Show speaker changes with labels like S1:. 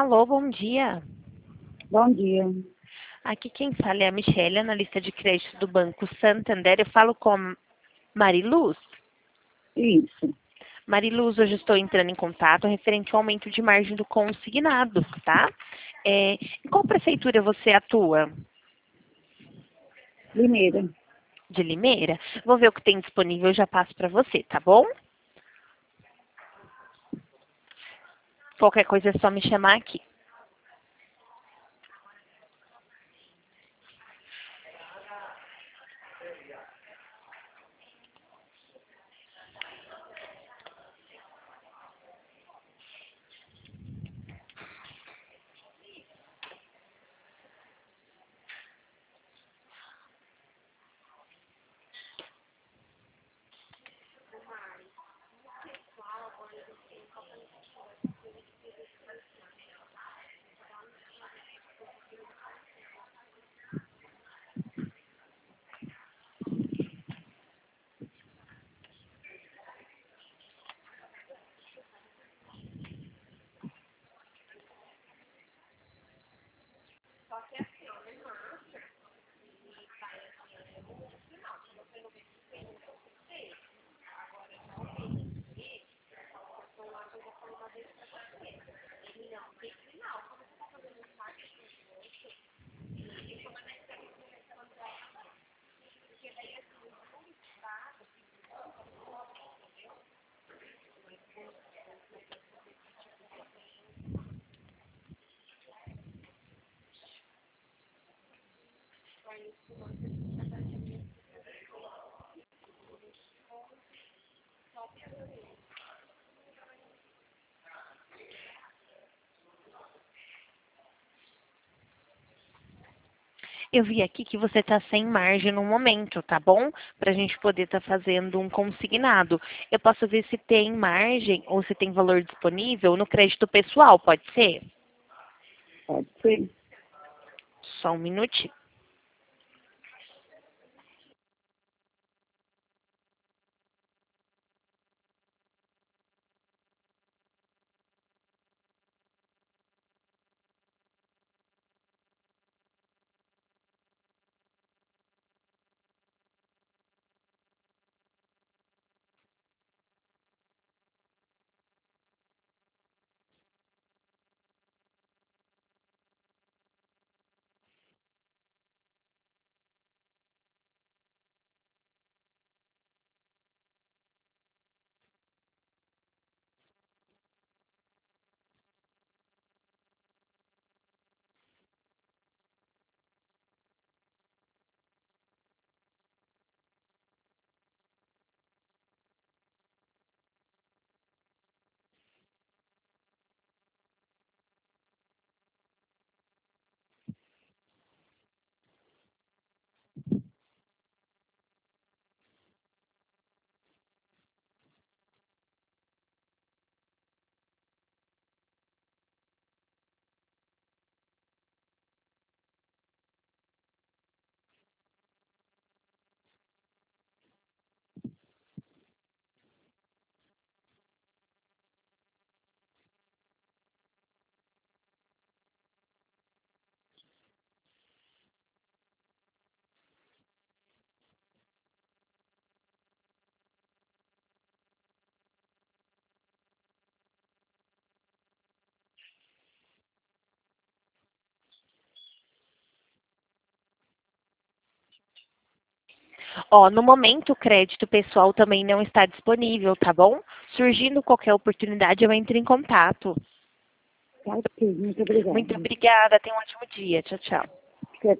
S1: Alô, bom dia.
S2: Bom dia.
S1: Aqui quem fala é a Michelle, analista de crédito do Banco Santander. Eu falo com Mariluz.
S2: Isso.
S1: Mariluz, hoje estou entrando em contato referente ao aumento de margem do consignado, tá? Em qual prefeitura você atua?
S2: Limeira.
S1: De Limeira? Vou ver o que tem disponível e já passo para você, tá bom? Qualquer coisa é só me chamar aqui. Eu vi aqui que você está sem margem no momento, tá bom? Para a gente poder estar fazendo um consignado. Eu posso ver se tem margem ou se tem valor disponível no crédito pessoal, pode ser?
S2: Pode ser?
S1: Só um minutinho. Ó, no momento o crédito pessoal também não está disponível, tá bom? Surgindo qualquer oportunidade, eu entro em contato.
S2: Tá ok, muito obrigada.
S1: Muito obrigada, tenha um ótimo dia. Tchau, tchau.